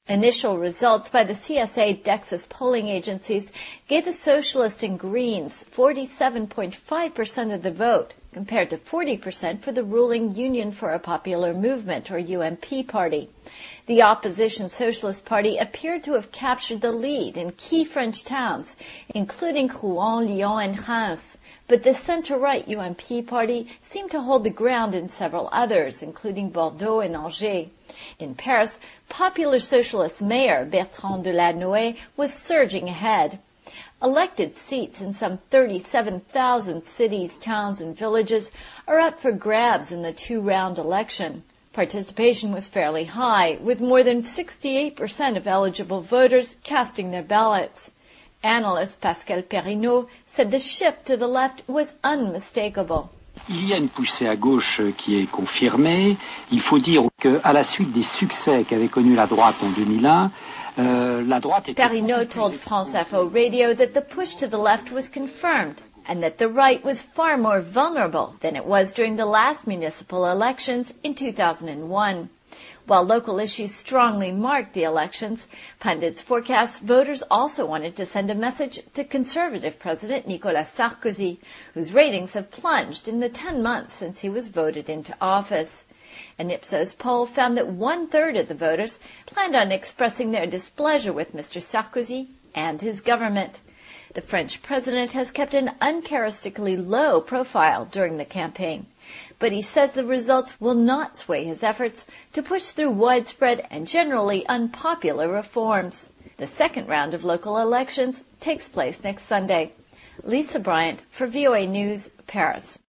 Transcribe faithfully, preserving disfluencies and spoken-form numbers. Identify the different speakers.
Speaker 1: Initial results by the C S A Dexis polling agencies gave the Socialists and Greens forty-seven point five percent of the vote, compared to forty percent for the ruling Union for a Popular Movement, or U M P party. The opposition Socialist Party appeared to have captured the lead in key French towns, including Rouen, Lyon, and Reims, but the center-right U M P party seemed to hold the ground in several others, including Bordeaux and Angers. In Paris, popular socialist mayor Bertrand Delanoë was surging ahead. Elected seats in some thirty-seven thousand cities, towns, and villages are up for grabs in the two-round election. Participation was fairly high, with more than sixty-eight percent of eligible voters casting their ballots. Analyst Pascal Perrineau said the shift to the left was unmistakable.
Speaker 2: Il y a une poussée à gauche qui est confirmée. Il faut dire qu'à la suite des succès qu'avait connus la droite en deux mille un, euh, la droite était...
Speaker 1: Perrineau told France Info Radio that the push to the left was confirmed and that the right was far more vulnerable than it was during the last municipal elections in two thousand one. While local issues strongly marked the elections, pundits forecast voters also wanted to send a message to conservative President Nicolas Sarkozy, whose ratings have plunged in the ten months since he was voted into office. An Ipsos poll found that one-third of the voters planned on expressing their displeasure with Mister Sarkozy and his government. The French president has kept an uncharacteristically low profile during the campaign, but he says the results will not sway his efforts to push through widespread and generally unpopular reforms. The second round of local elections takes place next Sunday. Lisa Bryant for V O A News, Paris.